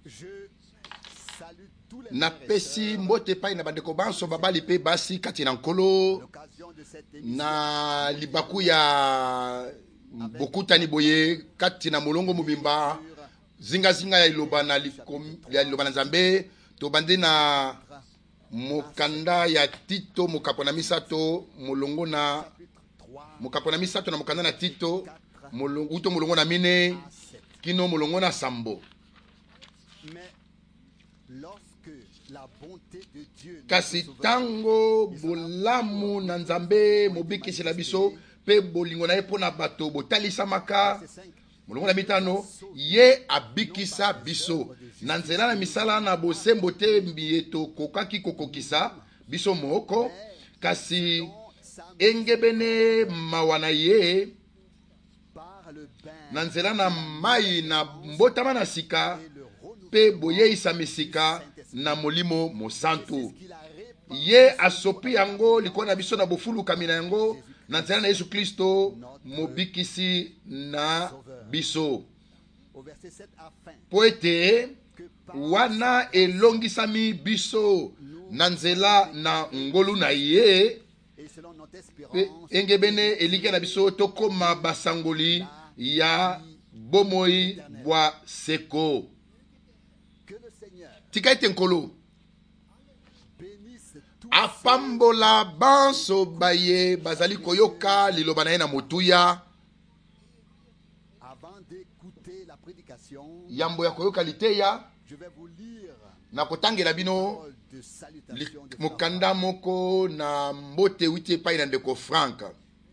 na pesi mbote pai na bandeko banso babali pe basi kati na nkolo na libaku ya bokutani boye kati na molongo mobimba zinga ya iloba na Nzambe to bande na mokanda ya Tito mokapona misato molongo na mokapona misato na mokanda na Tito molongo na mine kino molongo na sambo. Kasi tango bolamu na Nzambe mobikisi la biso pe bolingo na epo na bato botalisa maka molongo na mitano ye abikisa biso na nzela na misala na bosembo te mbieto kokaki kokokisa biso moko kasi engebene mawana ye na nzela na mai na mbotama na sika pe boyeisa misika na molimo mosantu ye asopi yango likolo na biso na bofulukami na yango na nzela na Yesu Kristo mobikisi na biso po ete wana elongisami biso na nzela na ngolu na ye engebene elike na biso tokoma basangoli ya bomoi bwa seko. Tika ete nkolo apambola banso baye bazali koyoka liloba na ye na motuya yambo ya koyoka liteya na kotangela bino mokanda moko na mbote witi epai na ndeko Frank.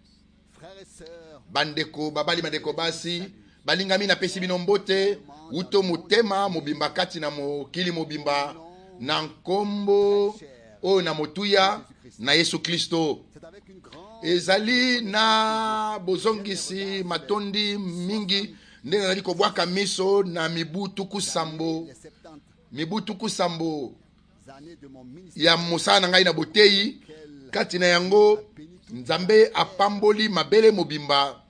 Bandeko babali bandeko basi balingami na pesi bino mbote uto motema mobimba kati na mokili mobimba na nkombo o na motuya na Yesu Kristo. Ezali na bozongisi matondi mingi ndenge nazali kobwaka miso na mibu tuku sambo ya mosala na ngai na boteyi kati na yango Nzambe apamboli mabele mobimba.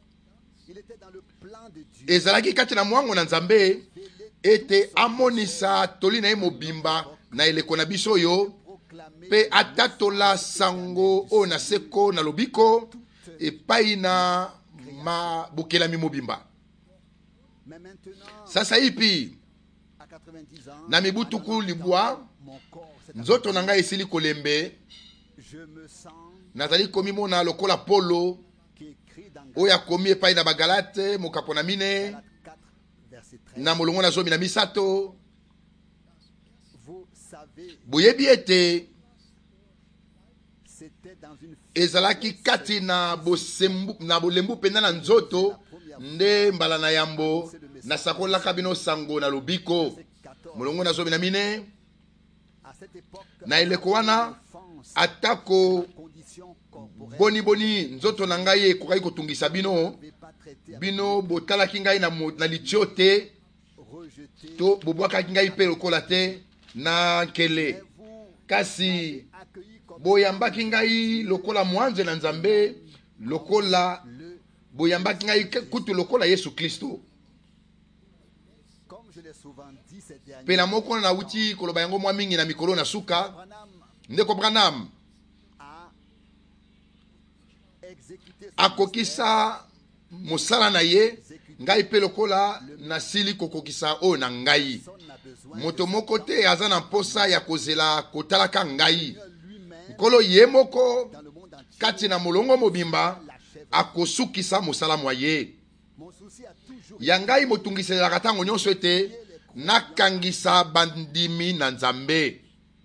Ezalaki kati na mwango na Nzambe ete amonisa toli na ye mobimba na eleko na biso yo pe atatola sango o na seko na lobiko epai na mabukelami mobimba. Sasa ipi na mibu tuku libwa nzoto na ngai esili kolembe nazali komimona lokola polo oyo akomi epai na bagalate mokapona mine na molongo na zomi na misato. Boyebi ete ezalaki kati na bolembu penda na nzoto nde mbala na yambo nasakolaka bino sango na lobiko molongo na zomi na mine na eleko wana atako boni nzoto na ngai ekokaki kotungisa bino botalaki ngai na litio te to bobwakaki ngai mpe lokola te na nkele kasi boyambaki ngai lokola mwanze na Nzambe lokola boyambaki ngai kutu lokola Yesu Kristo. Pe na moko na wuti koloba yango mwa mingi na mikolo na suka ndeko Branham akokisa mosala na ye ngai pe lokola nasili kokokisa o na ngai. Moto moko te aza na mposa ya kozela kotalaka ngai. Nkolo ye moko kati na molongo mobimba akosukisa mosala mwa ye. Ya ngai motungiselaka ntango nyonso ete nakangisa bandimi na Nzambe.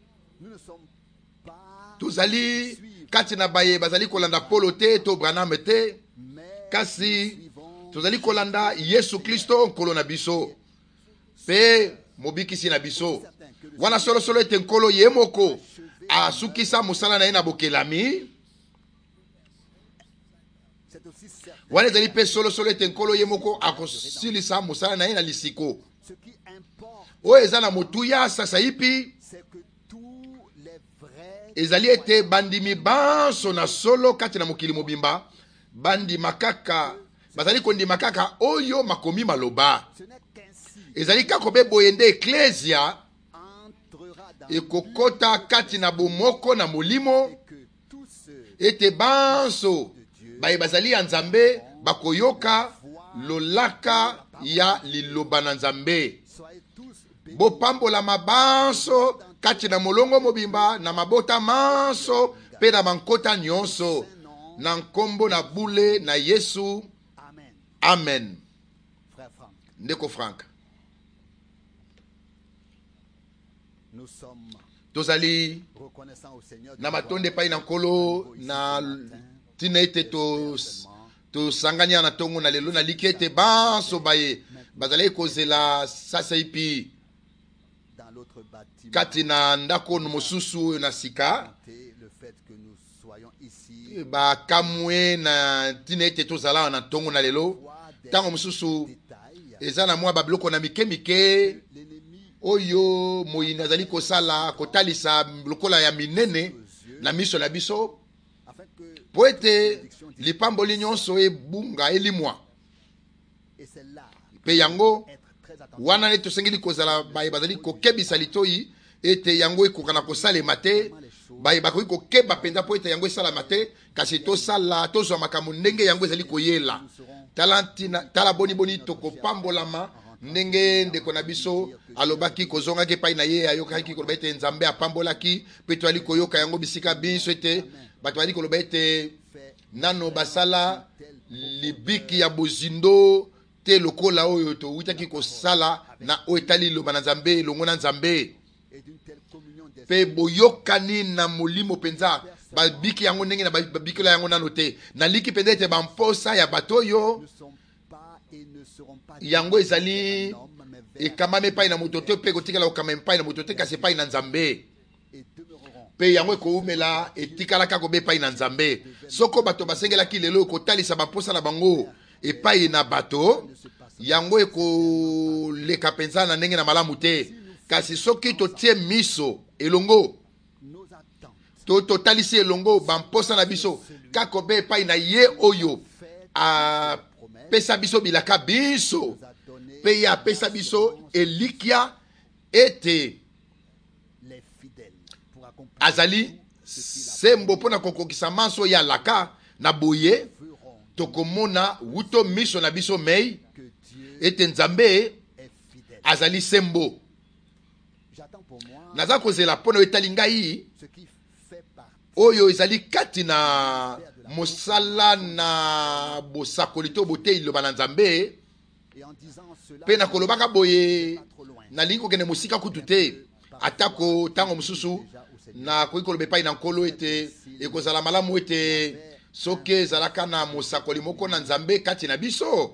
Tozali kati na baye bazali kolanda Polo te to Branham te kasi tozali kolanda Yesu Kristo nkolo na biso pe mobikisi na biso. Wana solo ete nkolo ye moko asukisa mosala na ye na bokelami. Wana ezali pe solo ete nkolo ye moko akosilisa mosala na ye na lisiko oyo eza na motuya. Sasa ipi ezali ete bandimi banso na solo kati na mokili mobimba bandima kaka bazali kondima kaka oyo makomi maloba. ezali kakobe boyende ecclesia ekokota kati na bomoko na molimo ete banso baye bazali ya nzambe bakoyoka lolaka ya liloba na nzambe. Bopambola mabanso kati na molongo mobimba na mabota manso pe na mankota nyonso na nkombo na bule na Yesu. Amen. Ndeko Frank, tozali na matonde pai na nkolo na tina ete tosanganya na tongo na lelo na liki ete banso baye bazali kozela sasa ipi kati na ndako mosusu na sika bakamwe na tina ete tozala na tongo na lelo tango mosusu eza na mwa babiloko na mike oyo moyini azali kosala kotalisa lokola ya minene na miso na biso po ete lipamboli nyonso ebunga elimwa pe yango wana nde tosengeli kozala baye bazali kokebisa litoi ete yango ekokana kosalema te, baye bakoki kokeba mpenza po ete yango esalama te, kasi tosala tozwa makambo ndenge yango ezali koyela. Tala boni tokopambolama ndenge ndeko na biso alobaki kozongaki epai na ye ayokaki koloba ete nzambe apambolaki pe toali koyoka yango bisika biso ete bato bali koloba ete nano basala libiki ya bozindo te lokola oyo towutaki kosala na oyo etali liloba na nzambe elongo na nzambe pe boyokani na molimo penza babiki yango ndenge na babikela yango nano te naliki penza ete bamposa ya bato oyo yango ezali ekamame epai na moto te pe kotikala kokama epai na moto te kasi epai na nzambe pe yango ekoumela etikalaka kobe epai na nzambe. Soko bato basengelaki lelo kotalisa bamposa na bango epai na bato yango ekoleka penza na ndenge na malamu te, kasi soki totie miso elongo totalisi elongo bamposa na biso kakobe epai na ye oyo apesa biso bilaka biso pe ya apesa biso elikia ete azali sembo pona kokokisa manso ya laka na boye tokomona wuto miso na biso mei ete nzambe azali sembo. Naza kozela pona etali ngai oyo ezali kati na mosala na bosakoli to boteyi liloba na nzambe pe na kolobaka boye nalingi kokende mosika kutu te atako tango mosusu na koki koloba epai na nkolo ete ekozala malamu ete soki ezalaka na mosakoli moko na nzambe kati na biso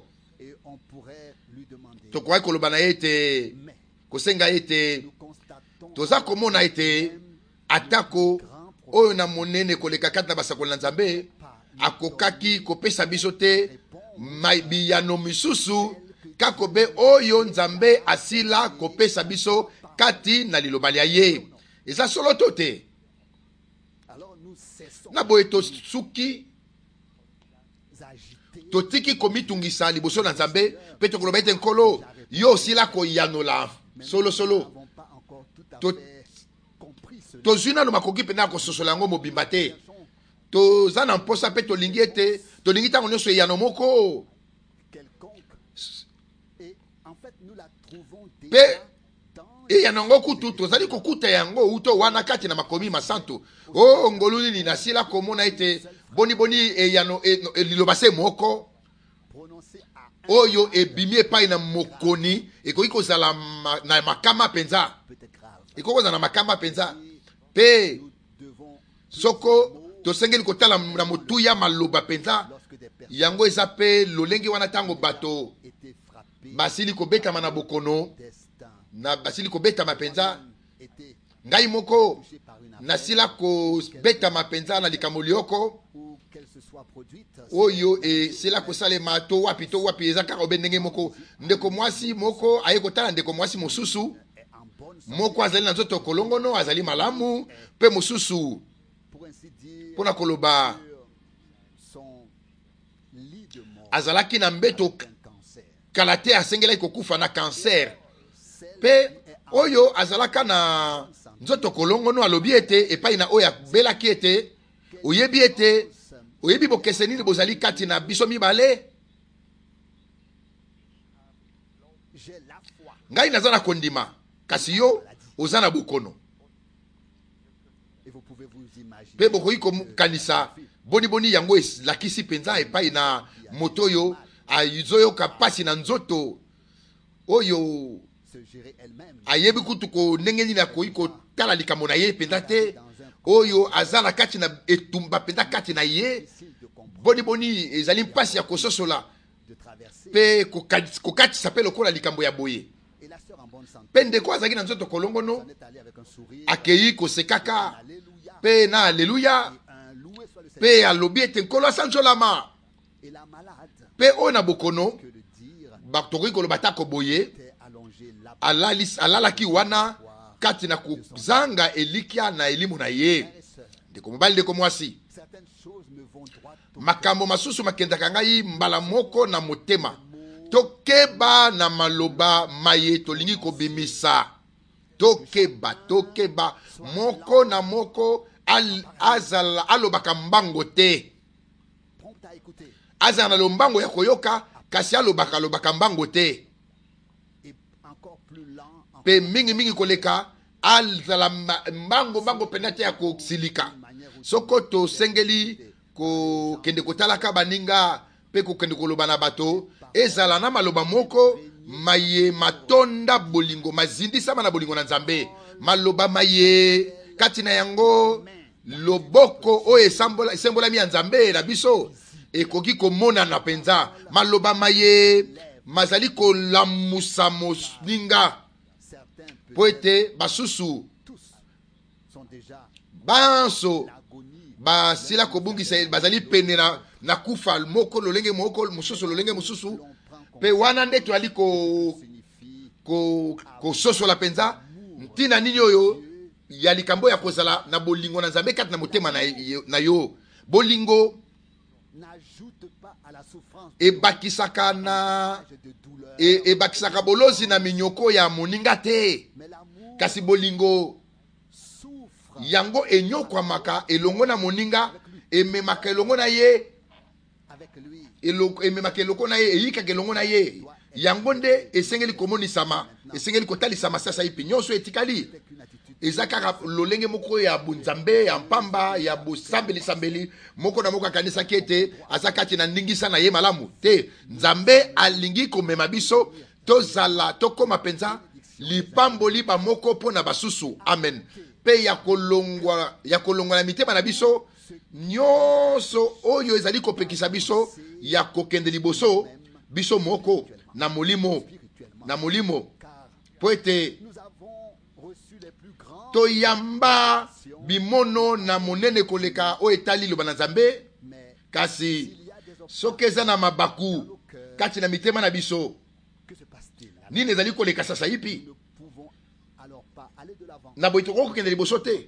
tokoki koloba na ye ete kosenga ete toza komona ete atako oyo na monene koleka kati na basakoli na nzambe akokaki kopesa biso te biyano misusu kakobe oyo nzambe asila kopesa biso kati na liloba lya ye. Eza solo to te na boye tosuki totiki komitungisa liboso na nzambe pe tokoloba ete nkolo yo osila koyanola solo tozwi nano makoki mpena kososola yango mobimba te, toza na mposa pe tolingi ete tolingi ntango nyonso eyano moko pe eyano yango kutu tozali kokuta yango uto wana kati na makomi masantu ngolu nini nasila komona ete boni eyano liloba se moko oyo ebimi epai na mokoni ekoki kozala na makama penza, ekoki kozala na makama penza pe soko tosengeli kotala na motuya maloba penza yango eza pe lolenge wana tango bato basili kobetama na bokono na basili kobetama penza ngai moko nasila kobetama penza na likambo lioko oyo esila kosalema to wapi eza kaka obe ndenge moko ndeko mwasi moko aye kotala ndeko mwasi mosusu moko azali na nzoto kolongono azali malamu pe mosusu pona koloba azalaki na mbeto kala te asengelaki kokufa na cancer pe oyo azalaka na nzoto kolongono alobi ete epai na oyo abelaki ete oyebi ete oyebi bokese nini bozali kati na biso mibale. Ngai naza na kondima kasi yo oza na bokono. Pe bokoki kokanisa boni yango lakisi penza epai na moto oyo azoyoka pasi na nzoto oyo ayebi kutu ko ndenge nini akoki kotala likambo na ye penza te, oyo aza na kati na etumba penza kati na ye boni ezali mpasi ya kososola pe kokatisa pe lokola likambo ya boye. Pe ndeko azalaki na nzoto kolongono akei kosekaka pe na aleluya pe alobi ete nkolo asanzolama. Pe oyo na bokono tokoki koloba tako boye alalaki wana kati na kozanga elikya na elimu na ye. Ndeko mobali ndeko mwasi, makambo masusu makendaka ngai mbala moko na motema. Tokeba na maloba maye tolingi kobimisa. Tokeba moko na moko azala alobaka mbango te. Azala na lombango ya koyoka kasi alobaka mbango te. Pe mingi koleka azala mbango penate ya kosilika. Soko to sengeli ko kende kotalaka baninga pe ko kende koloba na bato ezala na maloba moko maye matonda bolingo mazindisa na bolingo na Nzambe. Maloba maye kati na yango loboko o esembola mi ya Nzambe na biso ekoki komona na penza. Maloba maye mazali kolamusa moninga po ete basusu banso basila kobungisa bazali pene na kufa moko lolenge moko mususu lolenge mususu pe wana nde toali ko soso la penza ntina nini oyo ya likambo ya kozala na bolingo na Nzambe kati na motema na yo. Bolingo ebakisaka na ebakisaka bolozi na minyoko ya moninga te, kasi bolingo yango enyokwamaka elongo na moninga ememaka elongo na ye ememaka elongo na ye eyikaka elongo na ye. Yango nde esengeli komonisama, esengeli kotalisama sasa ipi nyonso etikali eza kaka lolenge moko ya bunzambe ya mpamba ya bosambeli moko na moko akanisaki ete aza kati na ndingisa na ye malamu te. Nzambe alingi komema biso tozala tokoma penza lipamboli ba moko po na basusu. Amen. Pe ya kolongwa na mitema na biso nyonso oyo ezali kopekisa biso ya kokende liboso biso moko na molimo po ete toyamba bimono na monene koleka o etali loba na Nzambe. Kasi soki eza na mabaku kati na mitema na biso nini ezali koleka sasa ipi na boyi tokoki kokende liboso te.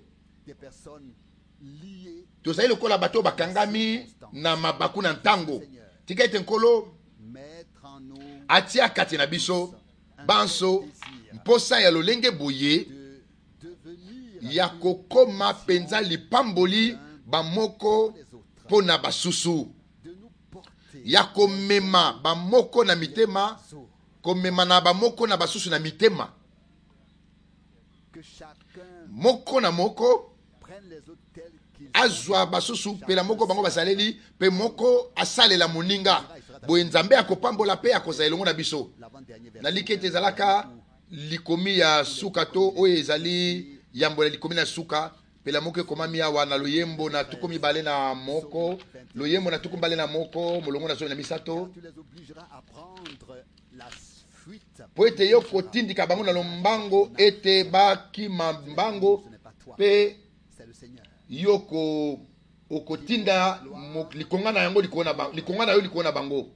Tozali lokola bato bakangami na mabaku na ntango. Tika ete Nkolo atia kati na biso banso mposa ya lolenge boye ya kokoma penza lipamboli bamoko pona basusu, ya komema bamoko na mitema, komema na bamoko na basusu na mitema. Moko na moko azwa basusu pe la moko bango basaleli pe moko asalela moninga boye Nzambe akopambola pe akozala elongo na biso. Na likete ezalaka likomi ya suka to oyo ezali yambola likomi na suka pe la moko ekomami awa na loyembo na tukomi bale na moko, loyembo na tukomi bale na moko molongo na zomi na misato po ete yo kotindika bango na lombango ete bakima mbango pe yoko okotinda likonga na yango likonga na yo likona bango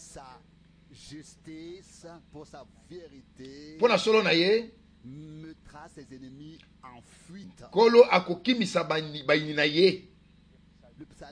pona solo na ye Kolo akokimisa bayini na ye.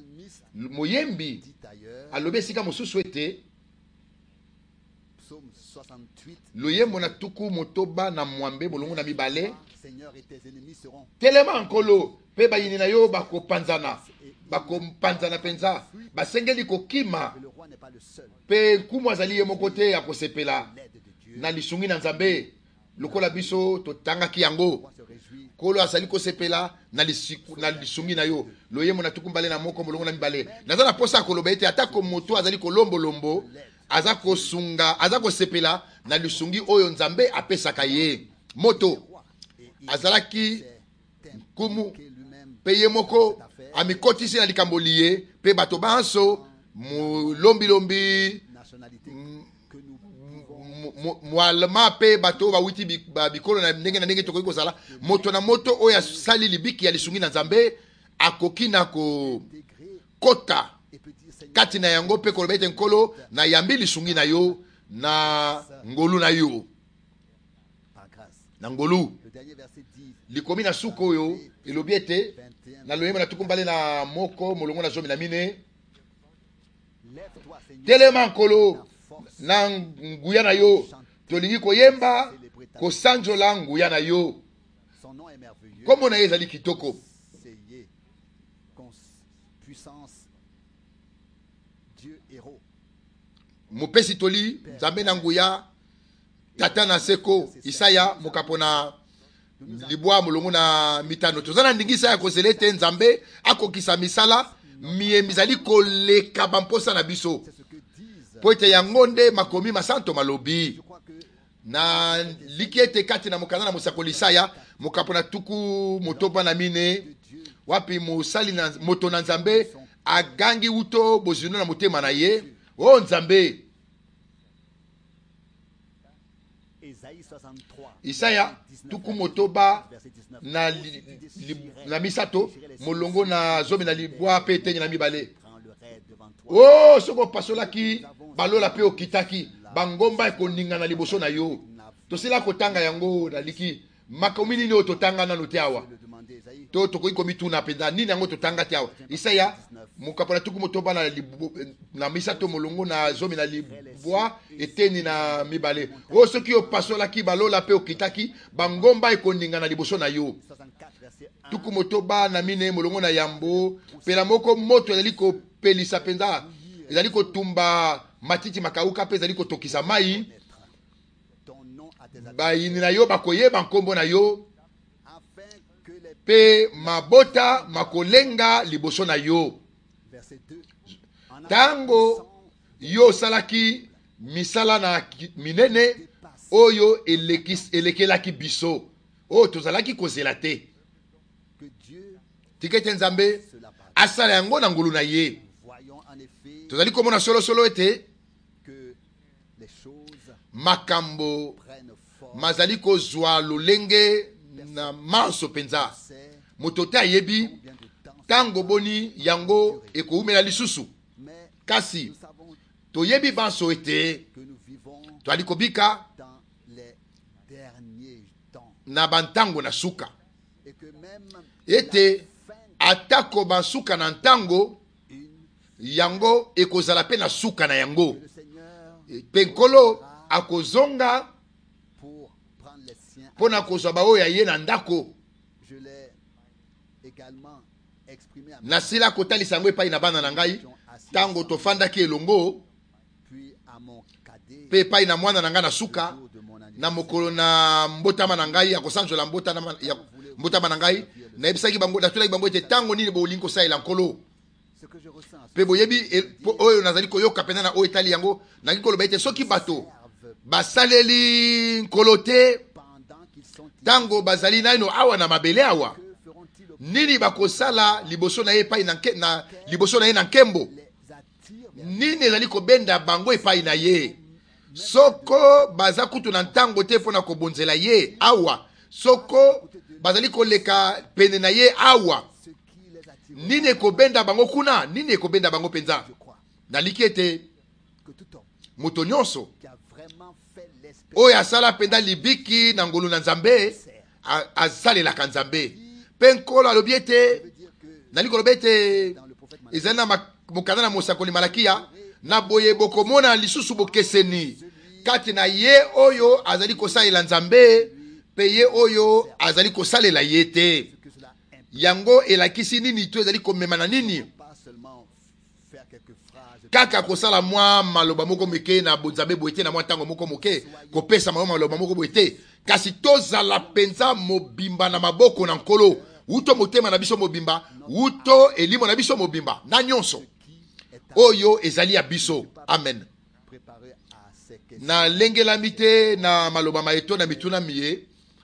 Moyembi alobe sika mosusu ete loyembo na tuku motoba na mwambe bolongo na mibale telema nkolo pe bayini na yo bakopanzana penza basengeli kokima pe nkumu azali ye moko te ya kosepela na lisungi na nzambe lokola biso totangaki yango kolo asali kosepela na lisungi na yo loyembo na tuku mbale na moko bolongo na mibale naza na posa koloba ete atako moto azali kolombolombo aza kosunga aza kosepela na lisungi oyo nzambe apesaka ye moto azalaki kumu pe ye moko amikotisi na likambo liye pe bato banso mulombilombi mwalema pe bato bawiti bikolo na ndenge tokoki kozala moto na moto oyo asali libiki ya lisungi na nzambe akoki na kokota kati na yango pe koloba ete nkolo na yambi lisungi na yo na ngolu na yo na ngolu likomi na suka oyo elobi ete na loyembo na tuku mbale na moko molongo na zomi na mine telema nkolo na nguya na yo tolingi koyemba kosanzola nguya na yo kombo na ye ezali kitoko mopesi toli nzambe na nguya tata na seko Isaya mokapo na libwa molongo na mitano toza na ndingisa ya kozela ete nzambe akokisa misala mizali koleka bamposa na biso po ete yango nde makomi masanto malobi na liki ete kati na mokanda na mosakoli Isaya mokapo na tuku motoba na mine wapi mosali na moto na nzambe agangi uto bozino na motema na ye o nzambe Isaya tuku motoba na misato molongo na zomi na libwa pe tenye na mibale o soko pasolaki balola pe okitaki bangomba ekoninga na liboso na yo tosila kotanga yango na liki makomi nini oyo totanga nano te awa to tokoki komituna mpenza nini yango totanga te awa Isaya mokapo na tuku motoba na misato molongo na zomi na libwa eteni na mibale o soki opasolaki balola pe okitaki bangomba ekoninga na liboso na yo tuku motoba na mine molongo na yambo pela moko moto ezali kopelisa mpenza ezali kotumba matiti makauka pe ezali kotokisa mai bayini na yo bakoyeba nkombo na yo pe mabota makolenga liboso na yo tango yo salaki misala na minene oyo elekelaki biso oyo tozalaki kozela te tikete nzambe asala yango na ngulu na ye tozali komona solosolo ete makambo mazali kozwa lolenge na manso penza moto te ayebi tango boni yango ekoumela lisusu kasi toyebi banso ete toali kobika na bantango na suka ete atako bansuka na ntango yango ekozala pe na suka na yango pe nkolo akozonga pona kozwa baoyo ya ye na ndako nasila kotalisa yango epai na bana na ngai tango tofandaki elongo pe epai na mwana na ngai na suka na mokolo na mbotama na ngai ya kosanzola mbotama na ngai nayebisaki bango natulaki bango ete tango nini bolingi kosalela nkolo pe boyebi oyo nazali koyoka mpenza na oyo etali yango nangi koloba ete soki bato basaleli nkolo te tango bazali naino awa na mabele awa nini bakosala liboso na ye epai na liboso na ye na nkembo nini ezali kobenda bango epai na ye soko baza kutu na ntango te mpona kobonzela ye awa soko bazali koleka pene na ye awa nini ekobenda bango kuna nini ekobenda bango mpenza naliki ete moto nyonso oyo asala mpenza libiki na ngolu na nzambe asalelaka nzambe mpe nkolo alobi ete nali koloba ete ezali na mokanda na mosakoli Malakia na boye bokomona lisusu bokeseni kati na ye oyo azali kosalela nzambe pe ye oyo azali kosalela ye te. Yango elakisi nini to ezali komema na nini? Kaka kosala mwa maloba moko moke na bonzambe boete na mwa ntango moko moke kopesa maloba moko boete, kasi tozala penza mobimba na maboko na nkolo, uto motema na biso mobimba, uto elimo na biso mobimba na nyonso oyo ezali ya biso. Amen. Na lengelami te na maloba maeto na mituna miye,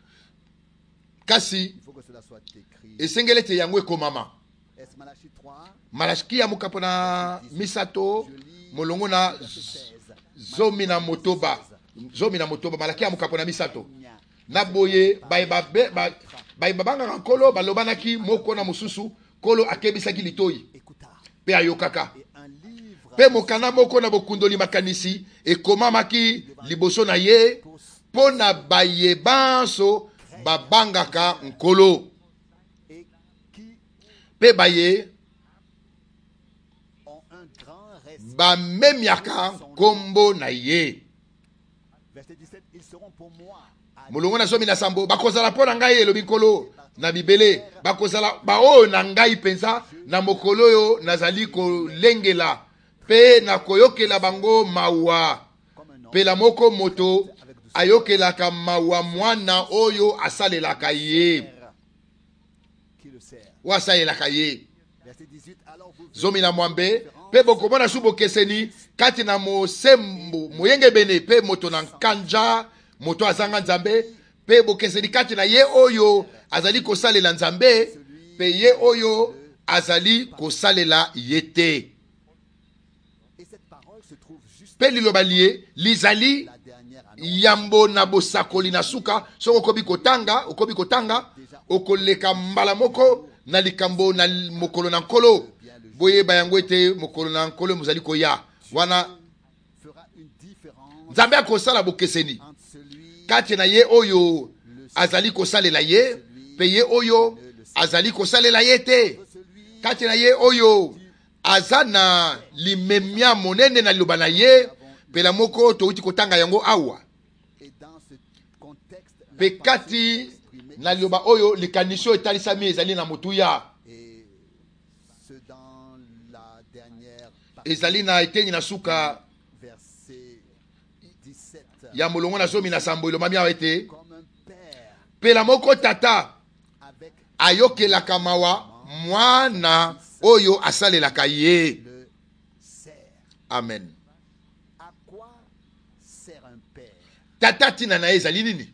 kasi esengeli te yango ekomama. Malaki ya mukapo na misato molongo na zomi na motoba malaki ya mukapo na misato na boye bayebabanga nkolo balobanaki moko na mosusu, kolo akebisaki litoi pe ayokaka pe mokana moko na bokundoli makanisi ekomamaki liboso na ye po na bayebanso babangaka nkolo pe baye bamemiaka kombo na ye. Mulungu na somi na sambo bakozala mpo na ngai elobi nkolo na bibele, bakozala bao na ngai penza na mokolo yo nazali kolengela pe na koyokela bango mawa. Pela moko moto ayokelaka mawa mwana oyo asalelaka ye o asalelaka ye. Zomi na mwambe pe bokomona su bokeseni kati na mosembo moyenge bene pe moto na nkanja moto azanga nzambe pe bokeseni kati na ye oyo azali kosalela nzambe pe ye oyo azali kosalela ye te. Pe liloba liye lizali yambo na bosakoli na suka soko okobi kotanga okoleka mbala moko na likambo na mokolo na nkolo boye bayango ete mokolo na nkolo mozali koya wana nzambe akosala bokeseni kati na ye oyo azali kosalela ye pe ye oyo azali kosalela ye te, kati na ye oyo aza na limemia monene na liloba na ye pela moko touti kotanga yango awa pe kati na liloba oyo likanisho etalisami ezali na motuya ezali na etengi na suka ya molongo na zomi na sambo elomami awa ete pela moko tata ayokelaka mawa mwana oyo asalelaka ye. Amen. Tata tina na ezali nini?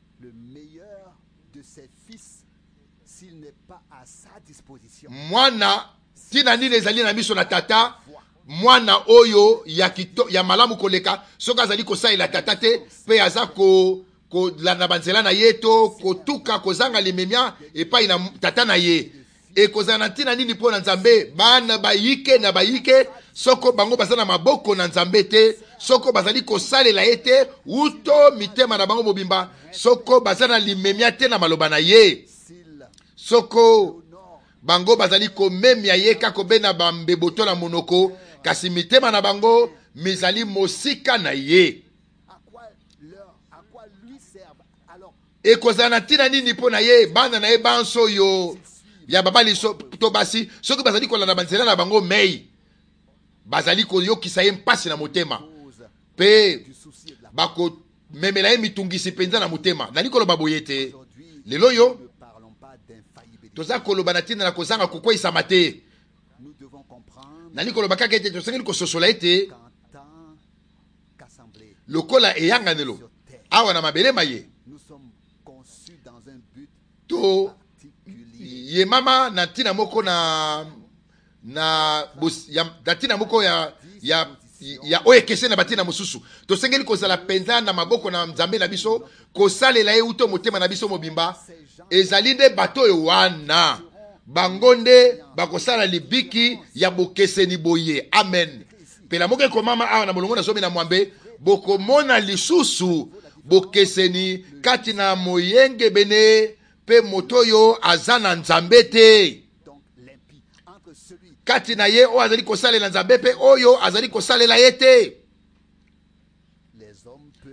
Mwana tina nini ezali na miso na tata? Mwana oyo ya malamu koleka soka azali kosalela tata te pe aza ko landa banzela na ye to kotuka kozanga limemia epai na tata na ye ekozala na ntina nini mpo na nzambe bana bayike na bayike soko bango baza na maboko na nzambe te, soko bazali kosalela ye te uto mitema na bango mobimba, soko baza na limemia te na maloba na ye, soko bango bazali komemia ye kako bena bambeboto na monoko kasi mitema na bango mizali mosika na ye. Ekozala na ntina nini mpo na ye bana na ye banso yo ya babali to basi soki bazali kolanda banzela na bango mei bazali koyokisa ye mpasi na motema pe bako memela ye mitungisi penza na motema. Nali koloba boye te lelo yo toza koloba na ntina na kozanga kokweyisama te. Nali koloba kaka ete tosengeli kososola ete lokola eyanganelo awa na mabelema ye to ye mama na tina moko na tina moko ya oye kese na batina mosusu tosengeli kozala penza na maboko na nzambe na biso kosalela ye uto motema na biso mobimba ezali nde bato oyo wana bango nde bakosala libiki ya bokeseni boye. Amen. Pela moko ekomama awa na molongo na zomi na mwambe bokomona lisusu bokeseni kati na moyenge bene pe motoyo azana nzambe te kati na ye o azali kosalela nzambe pe oyo azali kosalela ye te.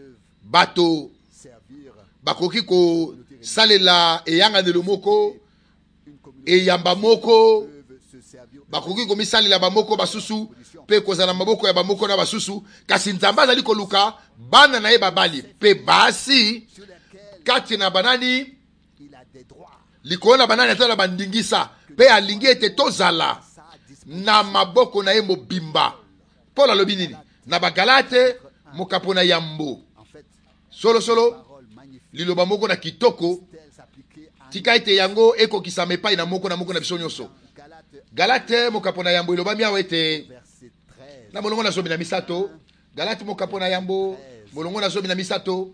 bato bakoki ko salela eyanga de moko eyamba moko bakoki ko misalela bamoko basusu pe kozala maboko ya bamoko na basusu kasi nzambe azali koluka bana na ye babali pe basi kati na banani likolo na banani atala bandingisa pe alingi ete tozala na maboko na ye mobimba. Paul alobi nini na bagalate mokapo na yambo solo liloba moko na kitoko tika ete yango ekokisama epai na moko na biso nyonso. Galate mokapo na yambo ilobami awa ete na molongo na zomi na misato. Galate mokapo na yambo molongo na zomi na misato.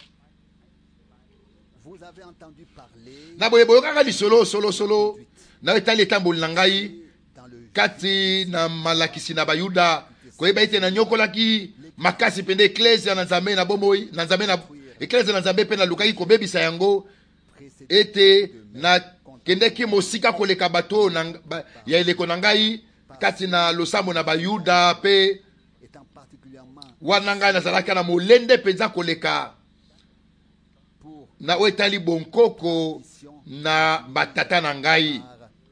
Na boye boyokanga lisolo solo na etali etamboli na ngai kati na malakisi na bayuda koyeba ete na nyokolaki makasi pende eklezia na nzambe na bomoi na nzambe na eklezia na nzambe pe na lukaki kobebisa yango ete na kendeki mosika koleka bato ya eleko na ngai kati na losambo na bayuda pe wana ngai nazalaki na molende penza koleka na oyo etali bonkoko na batata na ngai.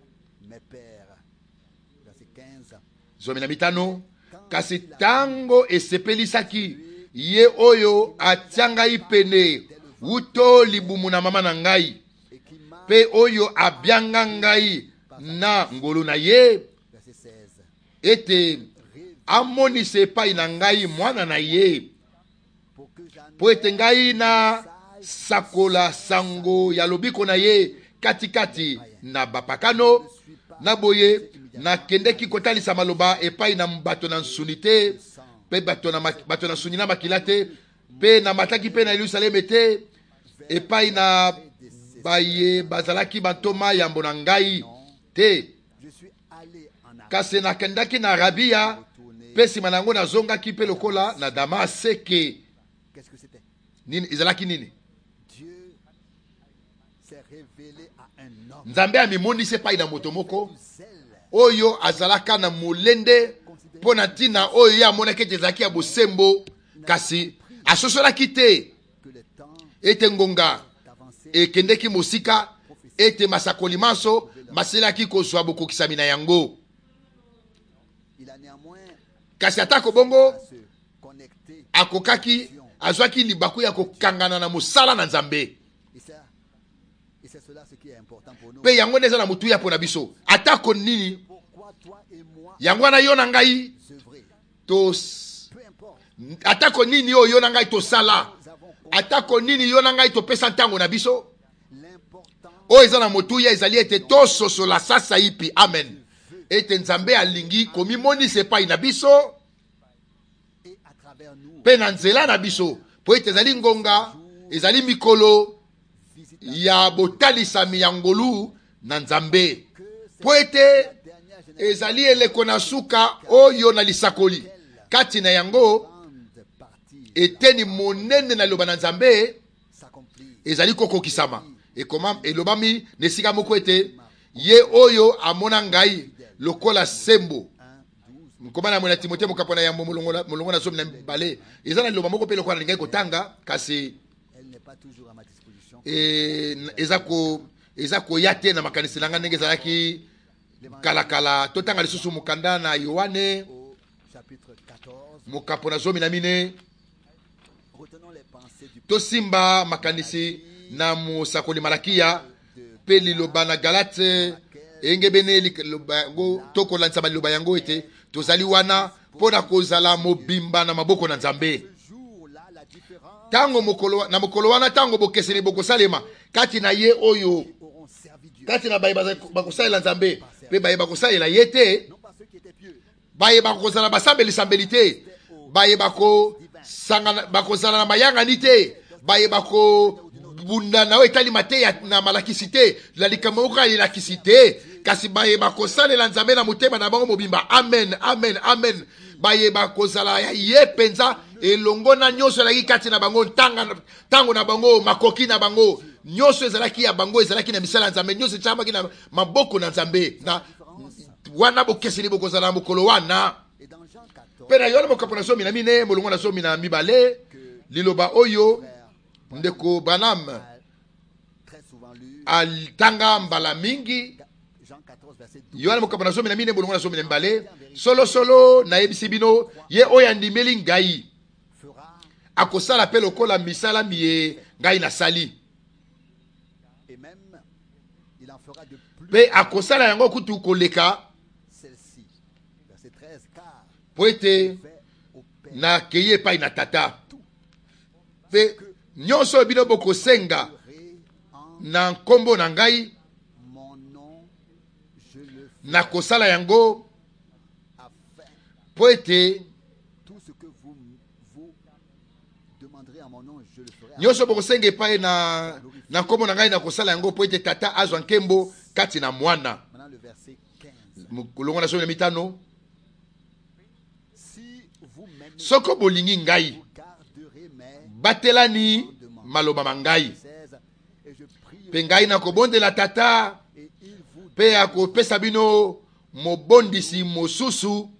Zomi na mitano kasi tango esepelisaki ye oyo atia ngai pene wuto libumu na mama na ngai pe oyo abianga ngai na ngolu na ye ete amonise epai na ngai mwana na ye po ete ngai na sakola sango ya lobiko na ye katikati na bapakano na boye na kendeki kotalisa maloba epai na bato na nsuni te pe bato na nsuni na makila te pe na mataki pe na Yerusaleme te epai na baye bazalaki bantoma yambo na ngai te kasi nakendaki na Arabia pe nsima na yango nazongaki pe lokola na Damaseke. Nini ezalaki nini? Nzambe amimonisi epai na moto moko oyo azalaka na molende mpo na ntina oyo ye amonaki ete ezalaki ya bosembo kasi asosolaki te ete ngonga ekendeki mosika ete masakoli maso maselaki kozwa bokokisami na yango. Kasi atako bongo akokaki azwaki libaku ya kokangana na mosala na Nzambe pe yango neza na mutu ya pona biso atako nini yango na yo na ngai to atako nini yo na ngai to sala atako nini yo na ngai to pesa ntango na biso o eza na mutu ya ezali ete to sosola sasa ipi. Amen. Ete Nzambe alingi komi monise epai na biso pe na nzela na biso po ete ezali ngonga ezali mikolo ya botalisami ya ngolu na Nzambe po ete ezali eleko na suka oyo na lisakoli kati na yango eteni monene na loba na Nzambe ezali kokokisama elobami nesika moko ete ye oyo amona ngai lokola sembo mkomana mwana Timothée mokapona ya molongo na zomi na bale eza na loba moko pe lokola ngai kotanga kasi eza koya te na makanisi nanga ndenge ezalaki kalakala. Totanga lisusu mokanda na Yohane mokapo na zomi na mine tosimba makanisi na mosakoli Malakia pe liloba na Galate engebene liloba yango tokolanisa liloba yango ete tozali wana mpona kozala mobimba na maboko na Nzambe. Tango mokolo wana tango bokeseni bokosalema kati na ye oyo kati na baye bakosalela Nzambe pe baye bakosalela ye te baye bakozala basambeli te baye bakozala na mayangani te baye bakobunda na oyo etali mateya na malakisi te la likambo moko elakisi te kasi baye bakosalela Nzambe na motema na bango mobimba. Amen, amen, amen. Baye bakozala ye penza elongo na nyonso ezalaki kati na bango ntango na bango makoki na bango nyonso ezalaki ya bango ezalaki na misala ya Nzambe nyonso etyamaki na maboko na Nzambe na wana bokeseni bokozala na mokolo wana pe na Yohane mokapo na zomi na mine molongo na zomi na mibale liloba oyo ndeko Branham altanga mbala mingi. Yohana mokambo na 14 bolongo na 12 solo na yebisi bino ye oyo andimeli ngai akosala pe lokola misala miye ngai nasali pe akosala yango kutu koleka po ete nakei epai na tata pe nyonso bino bokosenga na nkombo na ngai nakosala yango po ete nyonso bokosenga epai na nkombo na ngai nakosala yango po ete tata azwa nkembo kati na mwana. Kolongo na 15 soko bolingi ngai batelani maloba mangai pe ngai nakobondela tata pe akopesa bino mobondisi mosusu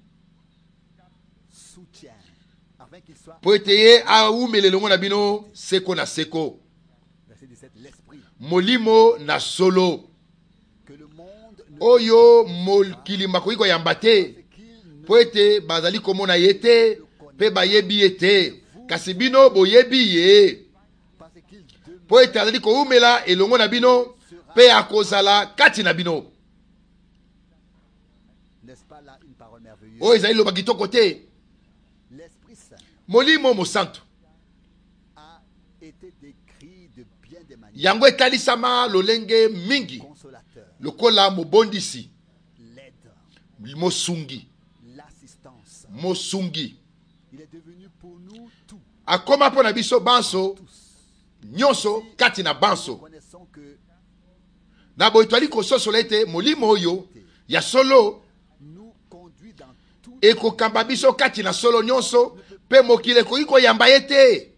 po ete ye aumela elongo na bino seko na seko. Molimo na solo oyo mokili makoki koyamba te po ete bazali komona ye te pe bayebi ye te, kasi bino boyebi ye po ete azali koumela elongo na bino pe akozala kati na bino. Oyo ezali loba kitoko te. Molimo mosantu yango etalisama lolenge mingi lokola mobondisi mosungi akoma mpo na biso banso nyonso kati na banso na boye twali kososola ete molimo oyo ya solo ekokamba biso kati na solo nyonso pe mokili ekoki koyamba ye te.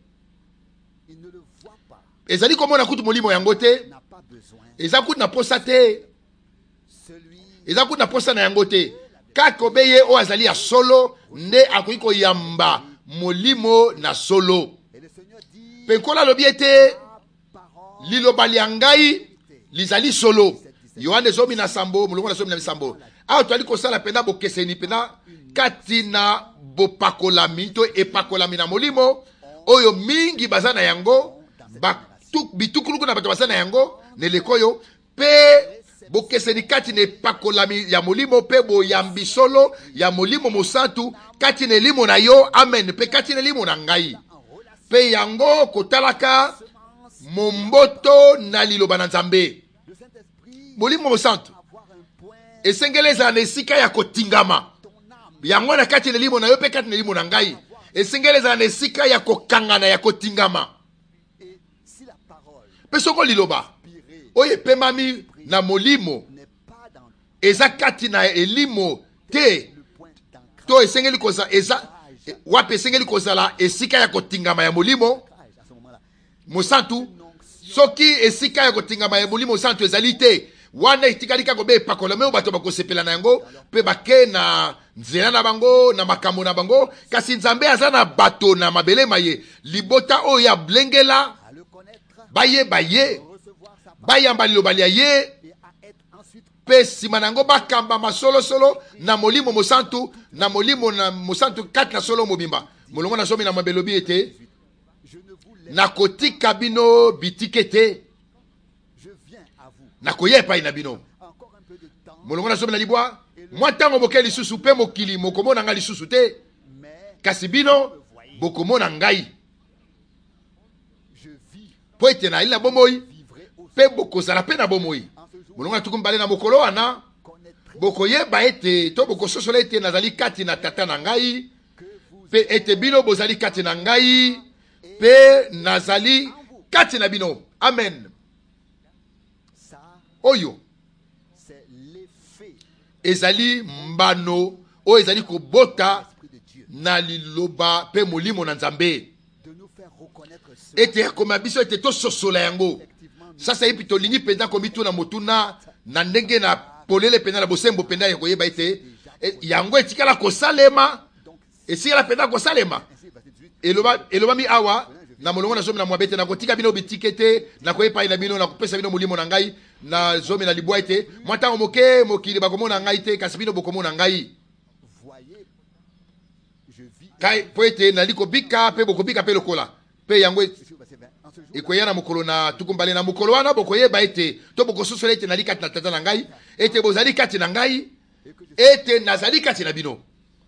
Ezali komona kutu molimo yango te, eza kutu na posa te, eza kutu na posa na yango te. Kaka obeye o azali ya solo nde akoki koyamba molimo na solo. Pe nkola lobi ete liloba lya ngai lizali solo. Yohane 17 molongo na 17 awa twali kosala pena bokeseni pena kati na bopakolami to epakolami na molimo oyo mingi baza na yango bitukuluku na bato baza na yango nelekoyo pe bokeseni kati na epakolami ya molimo pe boyambi solo ya molimo mosantu kati na elimo na yo. Amen. Pe kati na elimo na ngai pe yango kotalaka momboto na liloba na Nzambe. Molimo mosantu esengeli ezala na esika ya kotingama yango na kati na elimo na yo pe kati na elimo na ngai esengeli ezala na esika ya kokangana ya kotingama. Pe soko liloba oyo epemami na molimo eza kati na elimo te to esengeli kozala eza wapi esengeli kozala esika ya kotingama ya molimo mosantu. Soki esika ya kotingama ya molimo mosantu ezali te wana itikali kako be pakolame bato bakosepela na yango pe bake na nzela na bango na makambo na bango, kasi Nzambe aza na bato na mabele maye libota oyo ya blengela baye bayamba liloba lya ye pe sima nango bakamba masolo solo na molimo mosantu na molimo na mosantu kati na solo mobimba. Molongo na somi na mabelobi ete nakotika bino bitikete nakoya epai na bino. Molongo na somi na libwa mwa ntango moke lisusu pe mokili mokomona ngai lisusu te, kasi bino bokomona ngai po ete na ila bomoi pe bokozala pe na bomoi. Molongo na tukumbale na mokolo wana bokoyeba ete to bokososola ete nazali kati na tata na ngai pe ete bino bozali kati na ngai pe nazali kati na bino. Amen. Oyo ezali mbano oyo ezali kobota na liloba pe molimo na Nzambe ete akoma biso ete tososola yango. Sasa yepi tolingi penda komitu na motuna na ndenge na polele penda na bosembo penda ya koyeba ete yango etikala kosalema esikala penda kosalema. Eloba mi awa na molongo na zomi na mwabete na kotika bino bitikete na koyepa ina bino na kopesa bino molimo na ngai na zomi na libwa ete mwatango moke mokili bakomona ngai te kasi bino bokomona ngai kai po ete nali kobika pe bokobika pe lokola pe yango ekoya na mokolo na tukumbale na mokolo wana bokoyeba ete to bokososola ete nali kati na tata na ngai ete bozali kati na ngai ete nazali kati na bino.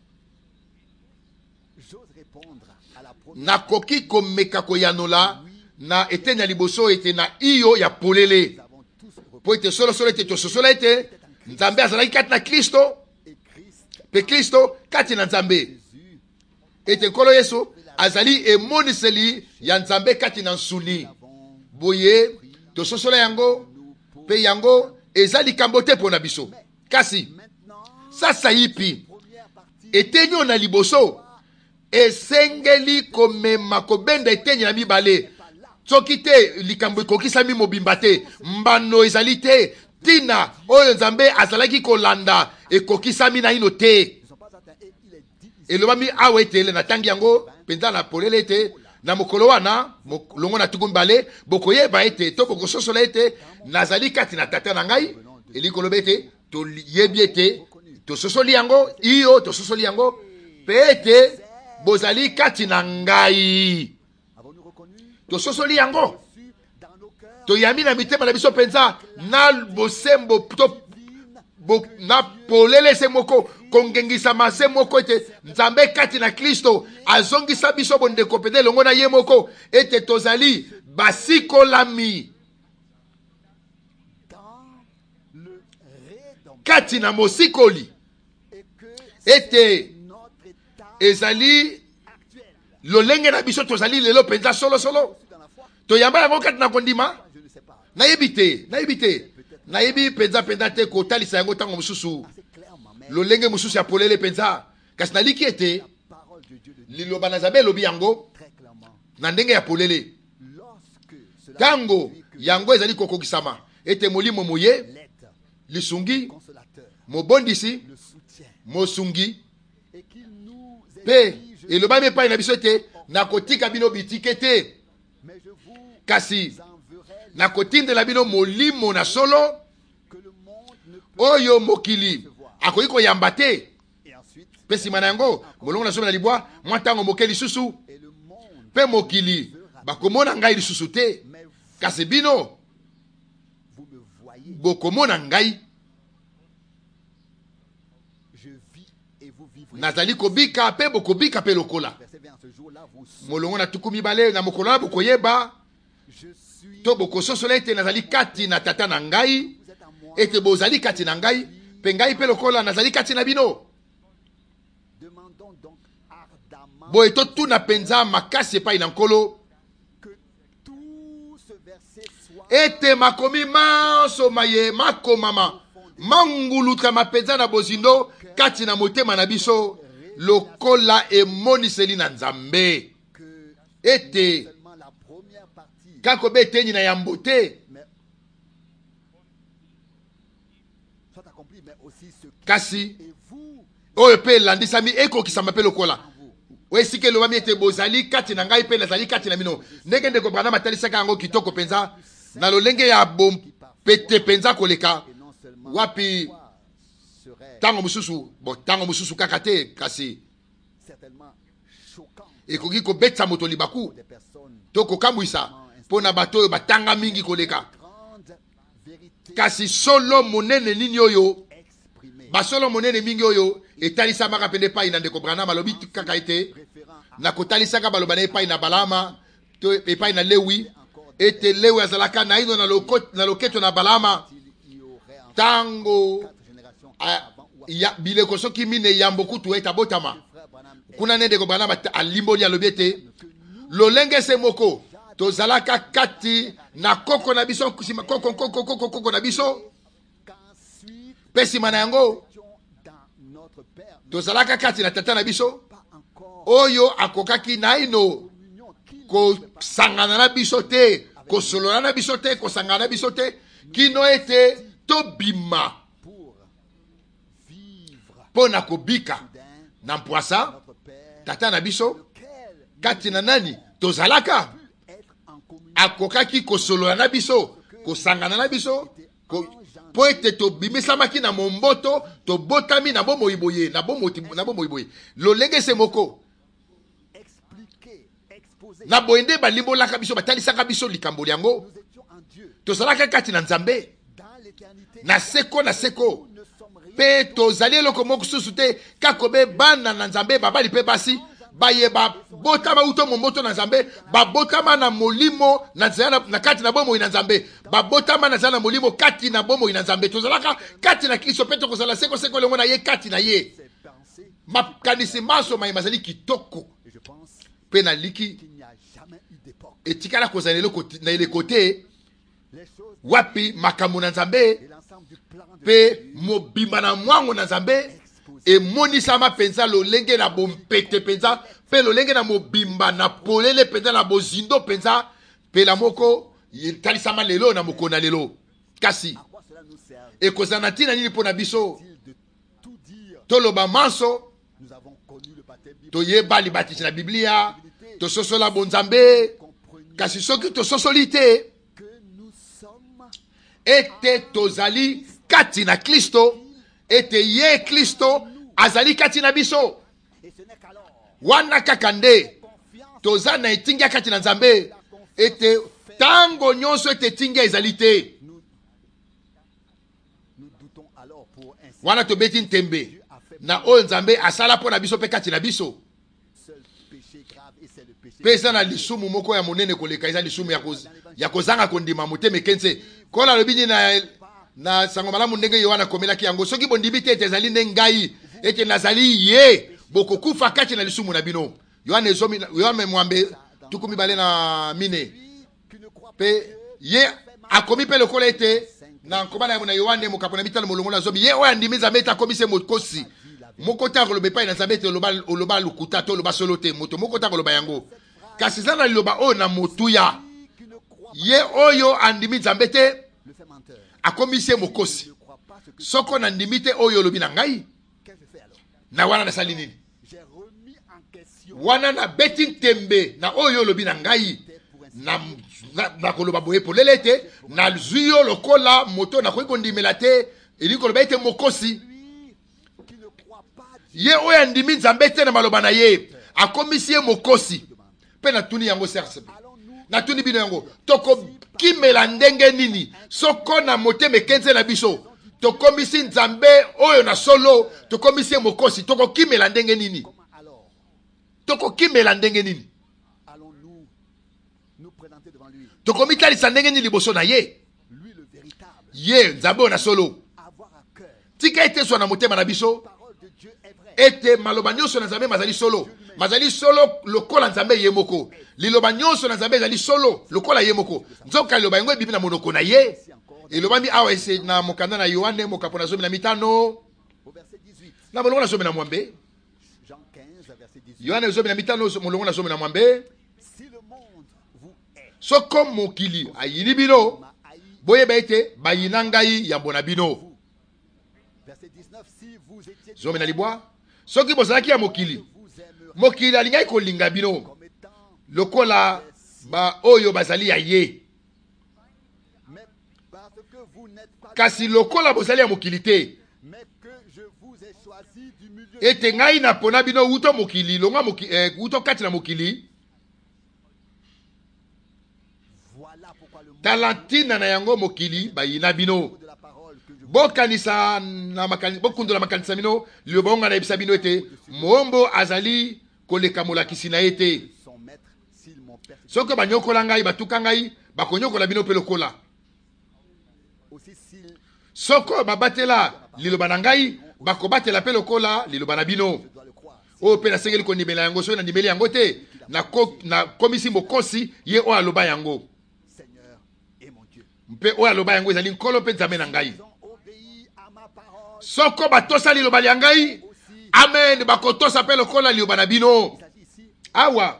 Nakoki komeka koyanola na ete na liboso ete na iyo ya polele po ete solo ete tososola ete Nzambe azalaki kati na Kristo pe Kristo kati na Nzambe ete nkolo Yesu azali emoniseli ya Nzambe kati na nsuni boye tososola yango pe yango ezali kambote pona biso kasi sasa yipi etenyo na liboso esengeli komema kobenda etenyo na mibale soki te likambo ekokisami mobimba te mbano ezali te tina oyo Nzambe azalaki kolanda ekokisami na ino te elobami awa ete ele natangi yango penza na polele ete na mokolo wana longo na tuku mbale bokoyeba ete to bokososola ete nazali kati na tata na ngai elikoloba ete toyebi ete tososoli yango iyo tososoli yango pe ete bozali kati na ngai tososoli yango toyami na mitema na biso penza na bosembo na polele se moko kongengisa mase moko ete Nzambe kati na Kristo azongisa biso bondeko pede longo na ye moko ete tozali basikolami kati na mosikoli ete ezali lolenge na biso tozali lelo penza solo toyamba yango kati na kondima nayebi te nayebi penza te kotalisa yango tango mususu lolenge mususu ya polele penza kasi naliki ete liloba na Nzambe elobi yango na ndenge ya polele tango yango ezali kokokisama ete molimo moye lisungi mobondisi mosungi pe elobami epai na biso ete nakotika bino bitike te kasi nakotindela bino molimo na solo oyo mokili akoki koyamba te pe nsima na yango molongo na somi na libwa mwa ntango moke lisusu pe mokili bakomona ngai lisusu te kasi bino bokomona ngai nazali kobika pe bokobika pe lokola molongo na tuku mibale na mokolo na bokoyeba to bokososola ete nazali kati na tata na ngai ete bozali kati na ngai pe ngai pe lokola nazali kati na bino boye totuna penza makasi epai na nkolo ete makomi manso maye makomama mangulutama penza na bozindo kati na motema na biso lokola emoniseli na Nzambe ete kako be etenyi na yambo te kasi oyo pe elandisami ekokisama pe lokola esika elobami ete bozali kati na ngai pe nazali kati na bino ndenge ndeko Branham atalisaka yango kitoko penza na lolenge ya bompete penza koleka wapi tango mususu kaka te kasi ekoki kobetisa moto libaku to kokambwisa mpo na bato oyo batanga mingi koleka kasi solo monene nini oyo basolo monene mingi oyo etalisamaka pende epai na ndeko Branham alobi kaka ete na kotalisaka baloba na epai na Balama to epai na Lewi ete Lewi azalaka na ino na loketo na Balama tango ya bileko soki mine yambo kutu eta botama kuna nende ko Branham alimboli alobi ete lolenge se moko tozalaka kati na koko na biso koko na biso pesi mana yango tozalaka kati na tata na biso oyo akokaki na ino kosangana na biso te kosolola na biso te kosangana na biso te kino ete tobima mpo na kobika na mpwasa tata na biso kati na nani tozalaka akokaki kosolola na biso kosangana na biso po ete tobimisamaki na momboto tobotami na bomoi boye na bomoi boye lolenge se moko na boyende balimbolaka biso batalisaka biso likambo yango tozalaka kati na Nzambe na seko pe tozali eloko moko susu te kakobe bana na Nzambe babali pe basi baye babotama uto momboto na Nzambe babotama na molimo na kati na bomoi na Nzambe babotama na molimo kati na bomoi na Nzambe tozalaka kati na Kristo pe tokozala seko lengo na ye kati na ye makanisi maso mai mazali kitoko pe na liki etikala kozala na ele kote wapi makambo na Nzambe pe mobimba na mwango na Nzambe emonisama penza lolenge na bompete penza pe lolenge na mobimba na polele penza na bozindo penza pe la moko talisama lelo na mokona lelo kasi ekozana tina nini pona biso toloba manso toyeba libatisi na Biblia tososola bonzambe kasi soki tososoli te ete tozali kati na Kristo ete ye Kristo azali kati na biso wana kaka nde toza na etingia kati na Nzambe ete tango nyonso ete etingia ezali te wana tobeti ntembe na oyo Nzambe asala mpo na biso pe kati na biso pe eza na lisumu moko ya monene koleka eza lisumu ya kozanga kondima motema ekense kola lobini na sango malamu ndenge Yohana komelaki yango soki bondimi te ete ezali nde ngai ete nazali ye bokokufa kati na lisumu na bino Yohana mwambe tukumi bale na mine pe ye akomi pe lokola ete na nkobana ya Yohana mokapo na mitano molongo na zomi ye oyo andimi Nzambe ete akomi se mokosi moko ta koloba epai na Nzambe ete oloba lukuta to oloba solo te moto moko ta koloba yango kasi eza na liloba oyo na motuya ye oyo andimi Nzambe te akomi se mokosi soko na ndimi te oyo olobi na ngai na wana nasali nini wana na beti ntembe na oyo olobi na ngai na koloba boye polele te na zwi yo lokola moto na koki kondimela te eli koloba ete mokosi ye oyo andimi Nzambe te na maloba na ye akomisi ye mokosi pe na tuni yango serse na tuni bino yango tokokimela ndenge nini soko na motema ekenze na biso tokomisi Nzambe oyo na solo tokomisi ye mokosi tokokimela ndenge nini tokomitalisa ndenge nini liboso na ye ye Nzambe oyo na solo tika ete so na motema na biso ete maloba nyonso na Nzambe mazali solo lokola Nzambe ye moko liloba nyonso na Nzambe ezali solo lokola ye moko nzoka liloba yango ebibi na monoko na ye elobami awa ese na mokanda na Yohane mokapo na 15 na molongo na 12 Yohane 15 molongo na 12 soko mokili ayini bino boyeba ete bayina ngai yambo na bino zomi na libwa soki bozalaki ya mokili alingai kolinga bino lokola ba oyo bazali ya ye kasi lokola bozali ya mokili te ete ngai napona bino uto mokili longa uto kati na mokili talantina na yango mokili bayina bino bokanisa na makanisa bokundola makanisa bino liobonga na ebisa bino ete mombo azali koleka molakisi na ete soko banyokola ngai batuka ngai bakonyokola bino pe lokola soko babatela liloba na ngai bakobatela pe lokola liloba na bino oyo pe nasengeli kondimela yango soki nandimeli yango te na komisi mokosi ye oyo aloba yango mpe oyo aloba yango ezali nkolo mpe Nzambe na ngai soko batosa liloba lya ngai amen bakotosa pe lokola liloba na bino awa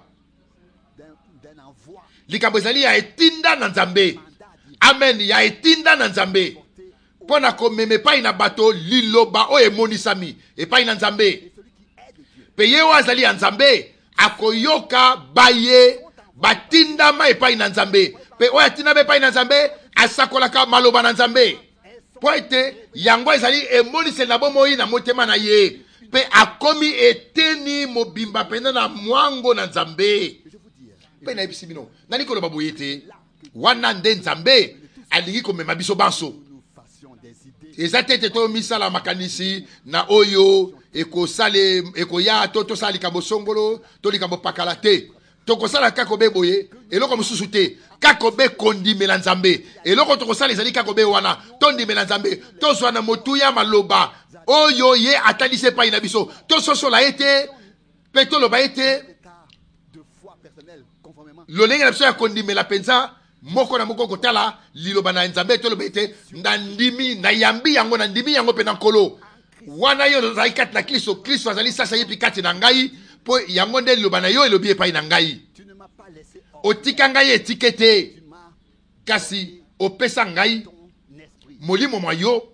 likambo ezali ya etinda na Nzambe amen ya etinda na Nzambe pona komema epai na bato liloba oyo emonisami epai na Nzambe pe ye oyo azali ya Nzambe akoyoka baye batindama epai na Nzambe pe oya tina be pa ina nzambe asakolaka maloba na nzambe po ete yango ezali emoniseli na bomoi na motema na ye pe akomi eteni mobimba pena na mwango na nzambe pe na yebisi bino nani koloba boye te wana nde nzambe alingi komema biso banso eza te ete tomisala makanisi na oyo ekosale ekoya to tosala likambo songolo to likambo pakala te tokosala kaka be boye eloko mosusu te kaka be kondimela nzambe eloko tokosala ezali kaka be wana tondimela nzambe tozwa na motuya maloba oyo ye atalise epai na biso tososola ye te mpe toloba ye te lolenge na biso ya kondimela mpenza moko na moko kotala liloba na nzambe toloba ye te nandimi nayambi yango nandimi yango mpe na nkolo wana yo ozali kati na kristo kristo azali sasa ye mpi kati na ngai po yango nde liloba na yo elobi epai na ngai otika ngai etike te kasi opesa ngai molimo mwa yo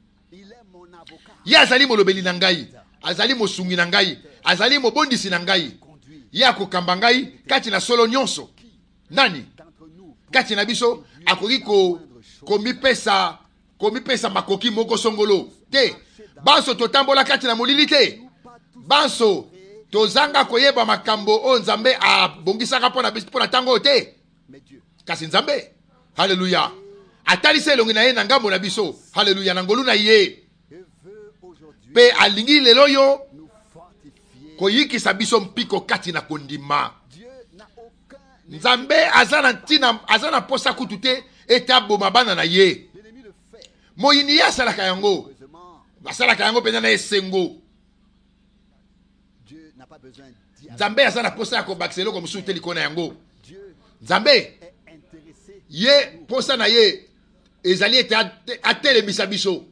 ye azali molobeli na ngai azali mosungi na ngai azali mobondisi na ngai ye akokamba ngai kati na solo nyonso nani kati na biso akoki komipesa makoki moko songolo te banso totambola kati na molili te banso tozanga koyeba makambo o nzambe abongisaka mpo na ntango te kasi nzambe haleluya atalisa elongi na ye na ngambo na biso haleluya na ngolu na ye mpe alingi lelo yo koyikisa biso mpiko kati na kondima nzambe aza na posa kutu te ete aboma bana na ye moyini ye asalaka yango basalaka yango mpenza na esengo nzambe aza na posa ya kobakisa eloko mosusu te likolo na yango nzambe ye posa na ye ezali ete atelemisa biso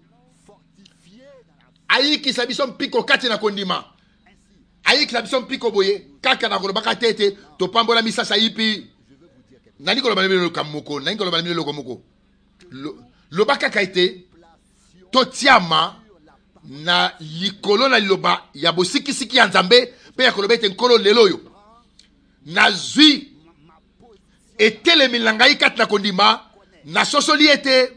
ayikisa biso mpiko kati na kondima ayikisa biso mpiko boye kaka na kolobaka te ete topambola misasa yipi nani koloba leloko moko loba kaka ete totiama na likolo na liloba ya bosikisiki ya nzambe mpe ya koloba ete nkolo lelo oyo nazwi etelemeli na ngai kati na kondima nasosoli ete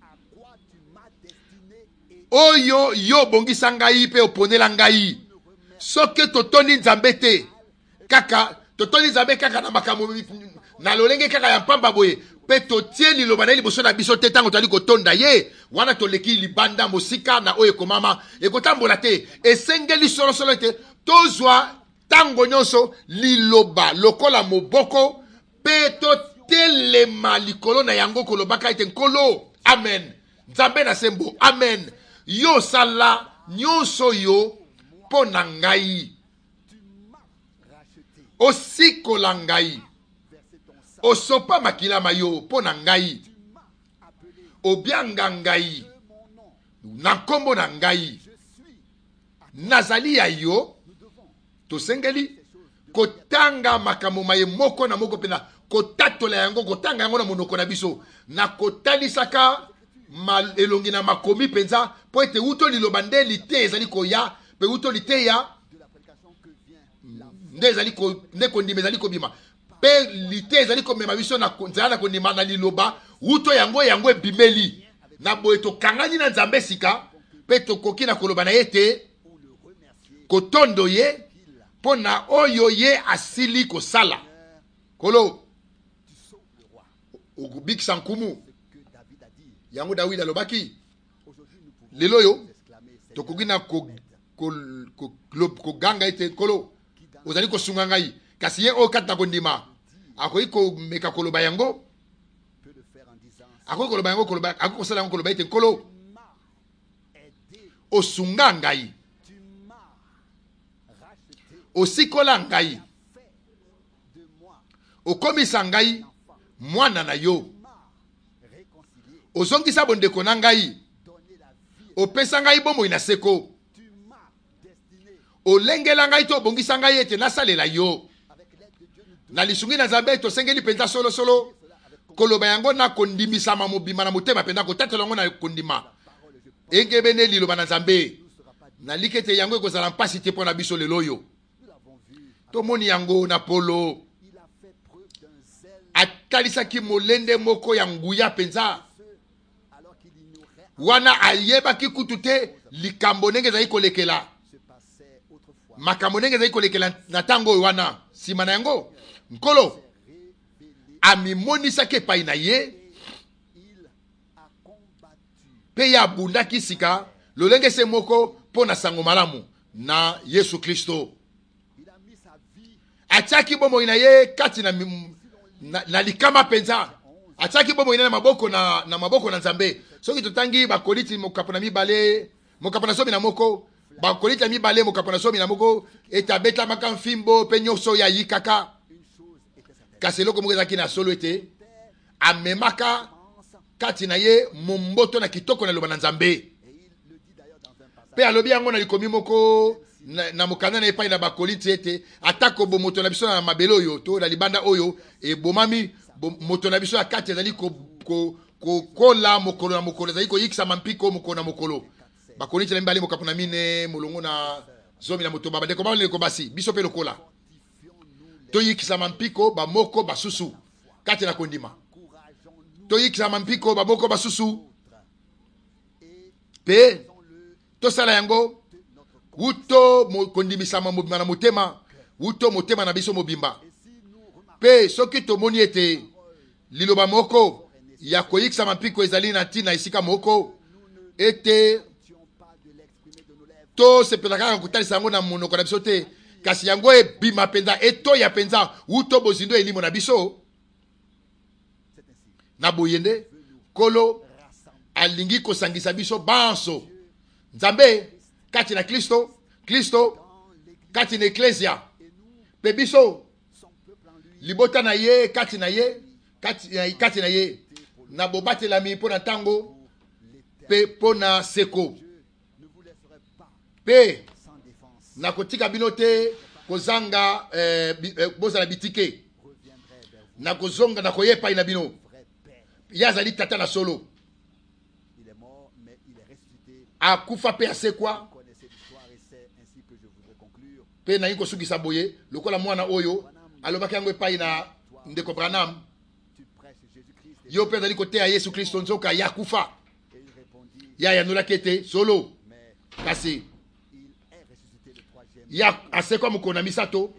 oyo yo bongisa ngai mpe oponela ngai soki totondi nzambe te kaka totondi nzambe kaka na makambo na lolenge kaka ya mpamba boye mpe totie liloba na ye liboso na biso te ntango tozali kotonda ye wana toleki libanda mosika na oyo ekomama ekotambola te esengeli solosolo ete tozwa ntango nyonso liloba lokola moboko mpe totelema likolo na yango kolobaka ete nkolo amen nzambe na sembo amen yo sala nyonso yo mpo na ngai osikola ngai osopa makilama yo mpo na ngai obianga ngai na nkombo na ngai nazali ya yo tosengeli kotanga makambo maye moko na moko pena kotatola yango kotanga yango na monoko na biso na kotalisaka elongi na makomi penza po ete uto liloba nde lite ezali koya pe uto lite ya nde kondima ezali kobima pe lite ezali komema biso na nzela na kondima na liloba uto yango ebimeli na boye tokangani na nzambe sika pe tokoki na koloba na ye te kotondo ye mpo na oyo ye asili kosala kolo okubikisa nkumu yango Dawidi alobaki lelo yo tokoki na koganga ete nkolo ozali kosunga ngai kasi ye oyo kati na kondima akoki komeka koloba yango akoki koloba yango akoki kosala yango koloba ete nkolo osunga ngai osikola ngai okomisa ngai mwana na yo ozongisa bondeko na ngai opesa ngai bomoi na seko olengela ngai to obongisa ngai ete nasalela yo na lisungi na nzambe tosengeli mpenza solosolo koloba yango na kondimisama mobima na motema mpenza kotatela yango na kondima engebene liloba na nzambe naliki ete yango ekozala mpasi te mpo na biso lelo oyo tomoni yango na Polo atalisaki molende moko ya nguya penza wana ayebaki kutu te likambo ndenge ezali kolekela makambo ndenge ezali kolekela na ntango oyo wana nsima na yango nkolo amimonisaki epai na ye mpe ye abundaki sika lolenge se moko mpo na sango malamu na Yesu Kristo. Atiaki bomoi na ye kati na likama penza. Atiaki bomoi na maboko na maboko na Nzambe. Soki totangi bakoliti mokapona mibale, mokapona somi na moko, bakoliti mibale mokapona somi na moko, etabeta maka mfimbo pe nyonso ya yikaka. Kasi eloko moko ezalaki na solo ete amemaka kati na ye momboto na kitoko na loba na Nzambe. Pe alobi yango na likomi moko na mokanda na epai na bakoliti ete atako bomoto na biso na mabele oyo to na libanda oyo ebomami moto na biso ya kati ezali kokola mokolo na mokolo ezali koyikisa mampiko mokolo na mokolo. Bakoliti na mibale mokapona mine molongo na zomi na moto babandeko baleko basi biso pe lokola toyikisa mampiko bamoko basusu kati na kondima. Toyikisa mampiko bamoko basusu pe tosala yango wuto kondimisama mobimba na motema wuto motema na biso mobimba pe soki tomoni ete liloba moko ya koyikisa mampiko ezali na ntina esika moko ete to sepelaka kaka kotalisa yango na monoko na biso te kasi yango ebima penza etoya penza wuto bozindo elimo na biso na boyende kolo alingi kosangisa biso banso Nzambe kati na Kristo kati na Ecclesia pe biso libota na ye kati na ye na bobatelami mpo na ntango pe mpo na seko pe na kotika bino te kozanga bozala bitike na kozonga na koyepai na bino yazali tata na solo akufa pe asekwa pe na yiko sukisa boye lokola mwana oyo alobaki yango epai na ndeko Branham yo pe azali koteya Yesu Kristo nzoka ya kufa ya yanolaki ete solo kasi ya asekwa mokolo na misato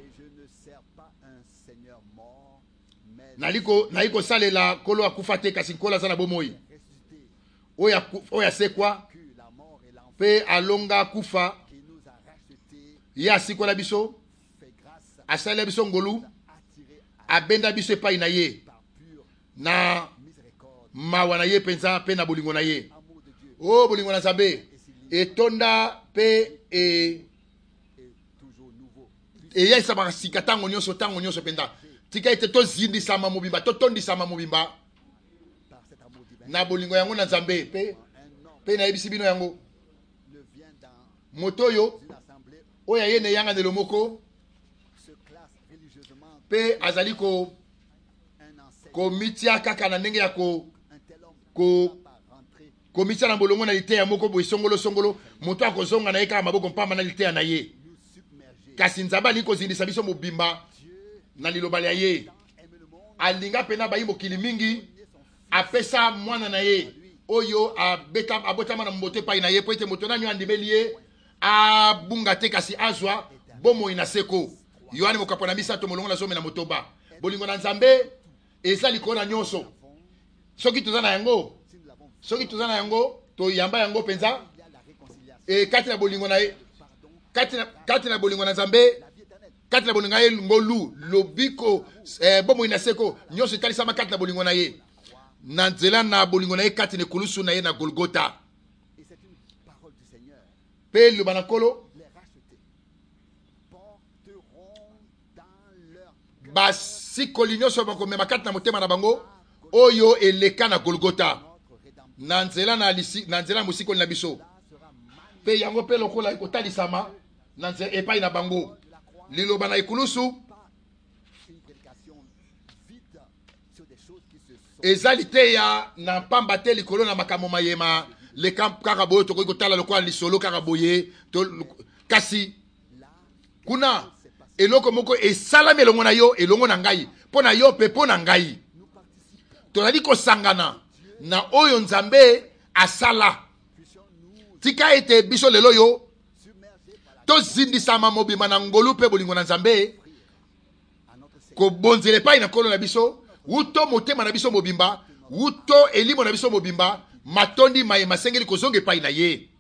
nayi kosalela kolo akufa te kasi nkolo aza na bomoi oyo asekwa pe alonga kufa ya asikola biso asalela biso ngolu abenda biso epai na ye na mawa na ye penza pe na bolingo na ye o bolingo na Nzambe etonda pe eyaisama sika tango nyonso penda tika ete tozindisama mobimba totondisama mobimba na bolingo yango na Nzambe pe na yebisi bino yango moto oyo oyo ayene yanga ndelo moko pe azali komitia kaka na ndenge ya komitia na bolongo na liteya moko boye songolo moto akozonga na ye kaka maboko mpamba na liteya na ye kasi Nzambe alingi kozindisa biso mobimba na liloba ya ye alinga pena bayi mokili mingi apesa mwana na ye oyo abotama na mbote epai na ye po ete moto nanyo andimeli ye abunga te kasi azwa bomoi na seko. Yohane mokapona misato molongo na zomi na motoba bolingo na Nzambe eza likolo na nyonso soki toza na yango toyamba yango penza kati na bolingo na ye kati na bolingo na Nzambe kati na bolingo na ye ngolu lobiko bomoi na seko nyonso etalisama kati na bolingo na ye na nzela na bolingo na ye kati na ekulusu na ye na Golgota pe loba na nkolo basikoli nyonso bakomema kati na motema na bango oyo eleka na Golgota na nzela na mosikoli na biso pe yango pe lokola ekotalisama na nzela epai na bango liloba na ekulusu ezali te ya na pamba te likolo na makambo mayema leka kaka boye tokoki kotala lokola lisolo kaka boye kasi kuna eloko moko esalami elongo na yo elongo na ngai mpo na yo pe mpo na ngai tozali kosangana na oyo nzambe asala. Tika ete biso lelo yo tozindisama mobimba na ngolu pe bolingo na nzambe kobonzele pai na kolo na biso uto motema na biso mobimba uto elimo na biso mobimba matondi maye masengeli kozonge pai na ye.